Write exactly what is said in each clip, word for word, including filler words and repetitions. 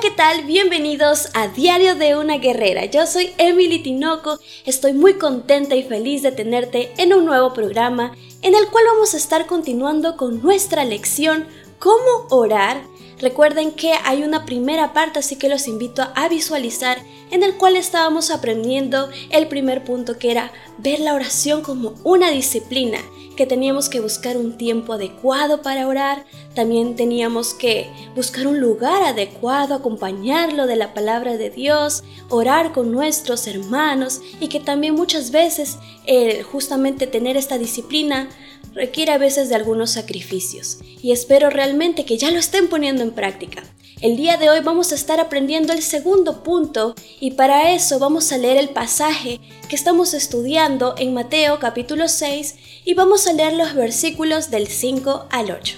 ¿qué tal? Bienvenidos a Diario de una Guerrera. Yo soy Emily Tinoco, estoy muy contenta y feliz de tenerte en un nuevo programa en el cual vamos a estar continuando con nuestra lección ¿Cómo orar? Recuerden que hay una primera parte, así que los invito a visualizar, en el cual estábamos aprendiendo el primer punto, que era ver la oración como una disciplina, que teníamos que buscar un tiempo adecuado para orar, también teníamos que buscar un lugar adecuado, acompañarlo de la palabra de Dios, orar con nuestros hermanos, y que también muchas veces eh, justamente tener esta disciplina requiere a veces de algunos sacrificios, y espero realmente que ya lo estén poniendo en práctica. El día de hoy vamos a estar aprendiendo el segundo punto, y para eso vamos a leer el pasaje que estamos estudiando en Mateo capítulo seis, y vamos a leer los versículos del cinco al ocho.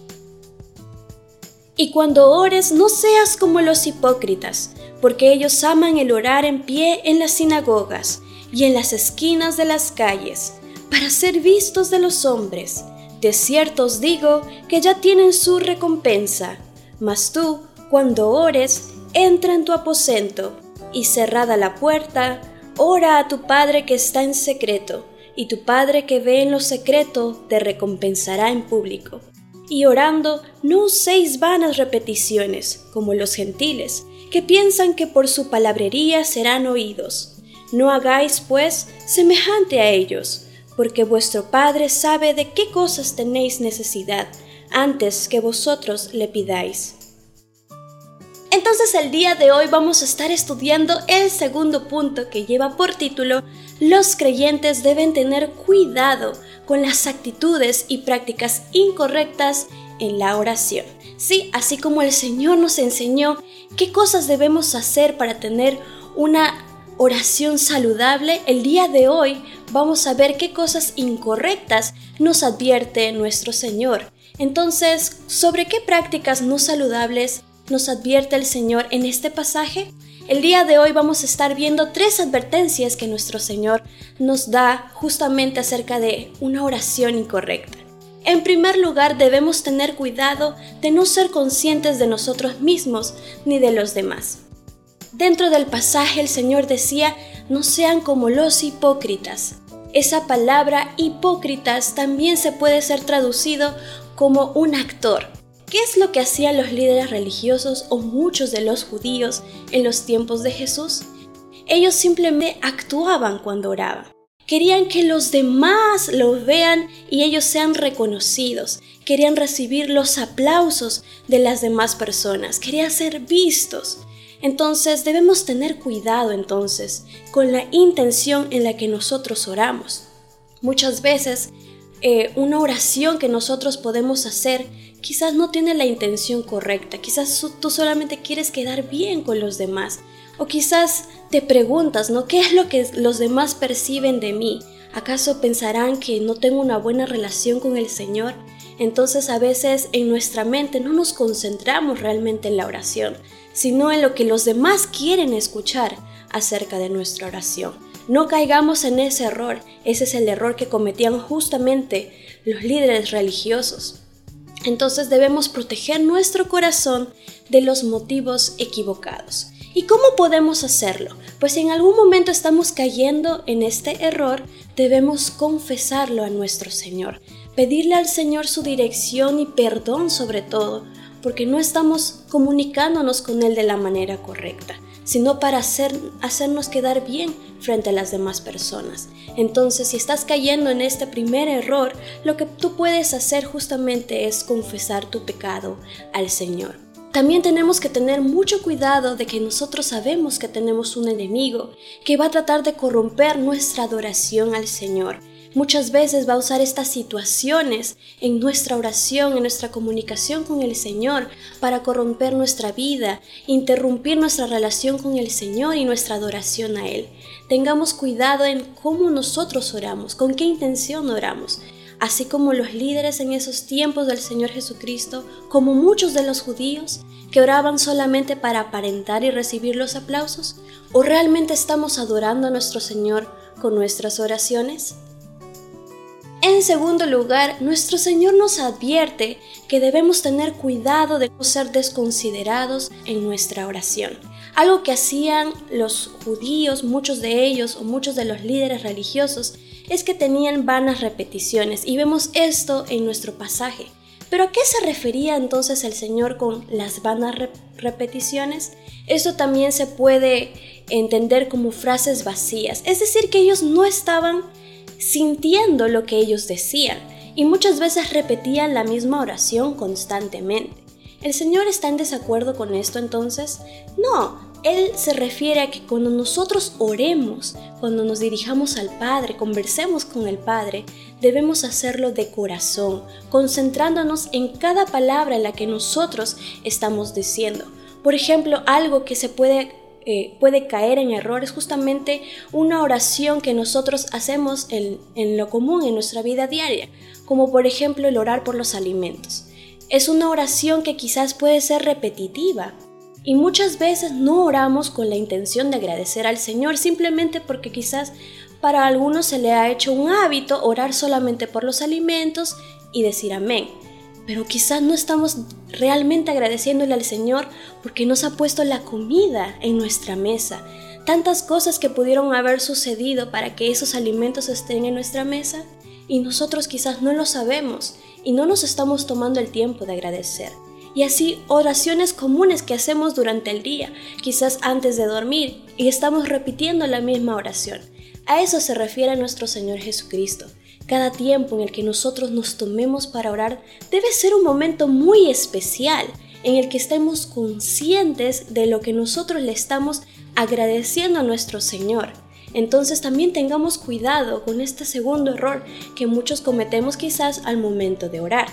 Y cuando ores, no seas como los hipócritas, porque ellos aman el orar en pie en las sinagogas y en las esquinas de las calles, para ser vistos de los hombres. De cierto os digo que ya tienen su recompensa. Mas tú, cuando ores, entra en tu aposento, y cerrada la puerta, ora a tu Padre que está en secreto, y tu Padre que ve en lo secreto te recompensará en público. Y orando, no uséis vanas repeticiones, como los gentiles, que piensan que por su palabrería serán oídos. No hagáis, pues, semejante a ellos, porque vuestro Padre sabe de qué cosas tenéis necesidad, antes que vosotros le pidáis. Entonces el día de hoy vamos a estar estudiando el segundo punto, que lleva por título: los creyentes deben tener cuidado con las actitudes y prácticas incorrectas en la oración. Sí, así como el Señor nos enseñó qué cosas debemos hacer para tener una oración saludable, el día de hoy vamos a ver qué cosas incorrectas nos advierte nuestro Señor. Entonces, ¿sobre qué prácticas no saludables nos advierte el Señor en este pasaje? El día de hoy vamos a estar viendo tres advertencias que nuestro Señor nos da justamente acerca de una oración incorrecta. En primer lugar, debemos tener cuidado de no ser conscientes de nosotros mismos ni de los demás. Dentro del pasaje el Señor decía: no sean como los hipócritas. Esa palabra hipócritas también se puede ser traducido como un actor. ¿Qué es lo que hacían los líderes religiosos o muchos de los judíos en los tiempos de Jesús? Ellos simplemente actuaban cuando oraban. Querían que los demás los vean y ellos sean reconocidos. Querían recibir los aplausos de las demás personas. Querían ser vistos. Entonces debemos tener cuidado entonces con la intención en la que nosotros oramos. Muchas veces eh, una oración que nosotros podemos hacer quizás no tiene la intención correcta. Quizás tú solamente quieres quedar bien con los demás. O quizás te preguntas, ¿no? ¿Qué es lo que los demás perciben de mí? ¿Acaso pensarán que no tengo una buena relación con el Señor? Entonces a veces en nuestra mente no nos concentramos realmente en la oración, sino en lo que los demás quieren escuchar acerca de nuestra oración. No caigamos en ese error. Ese es el error que cometían justamente los líderes religiosos. Entonces debemos proteger nuestro corazón de los motivos equivocados. ¿Y cómo podemos hacerlo? Pues si en algún momento estamos cayendo en este error, debemos confesarlo a nuestro Señor, pedirle al Señor su dirección y perdón sobre todo, porque no estamos comunicándonos con Él de la manera correcta, sino para hacer, hacernos quedar bien frente a las demás personas. Entonces, si estás cayendo en este primer error, lo que tú puedes hacer justamente es confesar tu pecado al Señor. También tenemos que tener mucho cuidado de que nosotros sabemos que tenemos un enemigo que va a tratar de corromper nuestra adoración al Señor. Muchas veces va a usar estas situaciones en nuestra oración, en nuestra comunicación con el Señor, para corromper nuestra vida, interrumpir nuestra relación con el Señor y nuestra adoración a Él. Tengamos cuidado en cómo nosotros oramos, con qué intención oramos. Así como los líderes en esos tiempos del Señor Jesucristo, como muchos de los judíos que oraban solamente para aparentar y recibir los aplausos, ¿o realmente estamos adorando a nuestro Señor con nuestras oraciones? En segundo lugar, nuestro Señor nos advierte que debemos tener cuidado de no ser desconsiderados en nuestra oración. Algo que hacían los judíos, muchos de ellos o muchos de los líderes religiosos, es que tenían vanas repeticiones, y vemos esto en nuestro pasaje. ¿Pero a qué se refería entonces el Señor con las vanas rep- repeticiones? Esto también se puede entender como frases vacías, es decir, que ellos no estaban sintiendo lo que ellos decían, y muchas veces repetían la misma oración constantemente. ¿El Señor está en desacuerdo con esto entonces? No, Él se refiere a que cuando nosotros oremos, cuando nos dirijamos al Padre, conversemos con el Padre, debemos hacerlo de corazón, concentrándonos en cada palabra en la que nosotros estamos diciendo. Por ejemplo, algo que se puede Eh, puede caer en error es justamente una oración que nosotros hacemos en, en lo común en nuestra vida diaria, como por ejemplo el orar por los alimentos. Es una oración que quizás puede ser repetitiva y muchas veces no oramos con la intención de agradecer al Señor, simplemente porque quizás para algunos se le ha hecho un hábito orar solamente por los alimentos y decir amén. Pero quizás no estamos realmente agradeciéndole al Señor porque nos ha puesto la comida en nuestra mesa. Tantas cosas que pudieron haber sucedido para que esos alimentos estén en nuestra mesa y nosotros quizás no lo sabemos y no nos estamos tomando el tiempo de agradecer. Y así oraciones comunes que hacemos durante el día, quizás antes de dormir, y estamos repitiendo la misma oración. A eso se refiere nuestro Señor Jesucristo. Cada tiempo en el que nosotros nos tomemos para orar debe ser un momento muy especial en el que estemos conscientes de lo que nosotros le estamos agradeciendo a nuestro Señor. Entonces también tengamos cuidado con este segundo error que muchos cometemos quizás al momento de orar.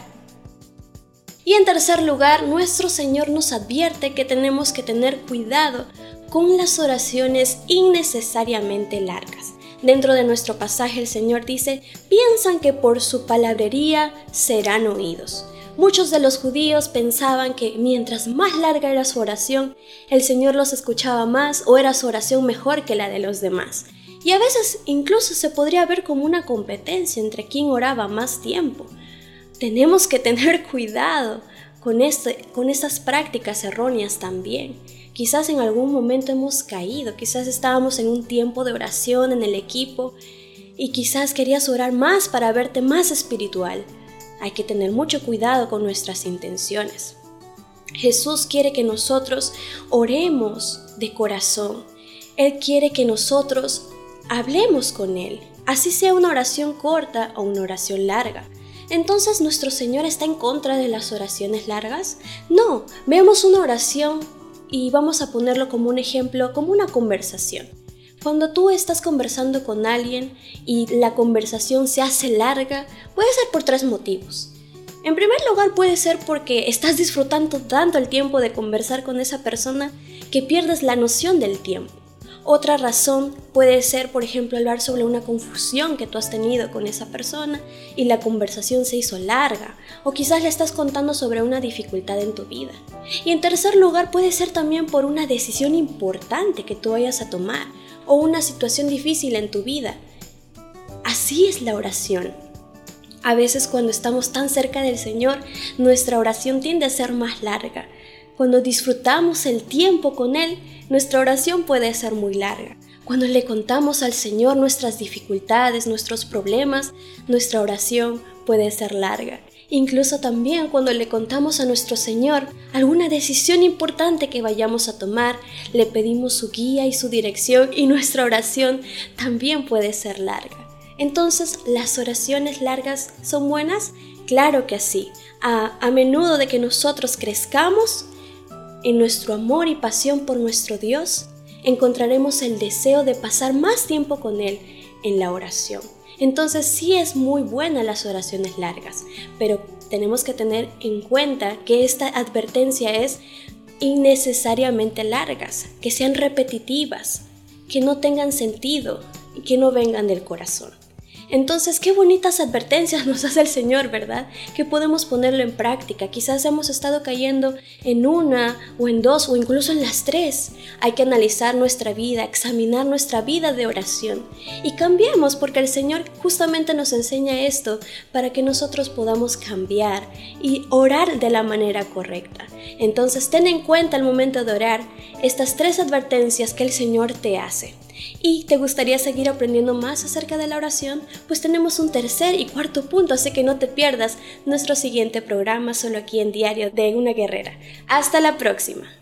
Y en tercer lugar, nuestro Señor nos advierte que tenemos que tener cuidado con las oraciones innecesariamente largas. Dentro de nuestro pasaje el Señor dice, piensan que por su palabrería serán oídos. Muchos de los judíos pensaban que mientras más larga era su oración, el Señor los escuchaba más o era su oración mejor que la de los demás. Y a veces incluso se podría ver como una competencia entre quién oraba más tiempo. Tenemos que tener cuidado con, este, con estas prácticas erróneas también. Quizás en algún momento hemos caído, quizás estábamos en un tiempo de oración en el equipo y quizás querías orar más para verte más espiritual. Hay que tener mucho cuidado con nuestras intenciones. Jesús quiere que nosotros oremos de corazón. Él quiere que nosotros hablemos con Él, así sea una oración corta o una oración larga. Entonces, ¿nuestro Señor está en contra de las oraciones largas? No, veamos una oración y vamos a ponerlo como un ejemplo, como una conversación. Cuando tú estás conversando con alguien y la conversación se hace larga, puede ser por tres motivos. En primer lugar, puede ser porque estás disfrutando tanto el tiempo de conversar con esa persona que pierdes la noción del tiempo. Otra razón puede ser, por ejemplo, hablar sobre una confusión que tú has tenido con esa persona y la conversación se hizo larga, o quizás le estás contando sobre una dificultad en tu vida. Y en tercer lugar, puede ser también por una decisión importante que tú vayas a tomar, o una situación difícil en tu vida. Así es la oración. A veces cuando estamos tan cerca del Señor, nuestra oración tiende a ser más larga. Cuando disfrutamos el tiempo con Él, nuestra oración puede ser muy larga. Cuando le contamos al Señor nuestras dificultades, nuestros problemas, nuestra oración puede ser larga. Incluso también cuando le contamos a nuestro Señor alguna decisión importante que vayamos a tomar, le pedimos su guía y su dirección y nuestra oración también puede ser larga. Entonces, ¿las oraciones largas son buenas? Claro que sí. A, a menudo de que nosotros crezcamos en nuestro amor y pasión por nuestro Dios, encontraremos el deseo de pasar más tiempo con Él en la oración. Entonces sí es muy buena las oraciones largas, pero tenemos que tener en cuenta que esta advertencia es innecesariamente largas, que sean repetitivas, que no tengan sentido y que no vengan del corazón. Entonces, qué bonitas advertencias nos hace el Señor, ¿verdad? Que podemos ponerlo en práctica. Quizás hemos estado cayendo en una o en dos o incluso en las tres. Hay que analizar nuestra vida, examinar nuestra vida de oración y cambiemos, porque el Señor justamente nos enseña esto para que nosotros podamos cambiar y orar de la manera correcta. Entonces, ten en cuenta al momento de orar estas tres advertencias que el Señor te hace. ¿Y te gustaría seguir aprendiendo más acerca de la oración? Pues tenemos un tercer y cuarto punto, así que no te pierdas nuestro siguiente programa solo aquí en Diario de una Guerrera. Hasta la próxima.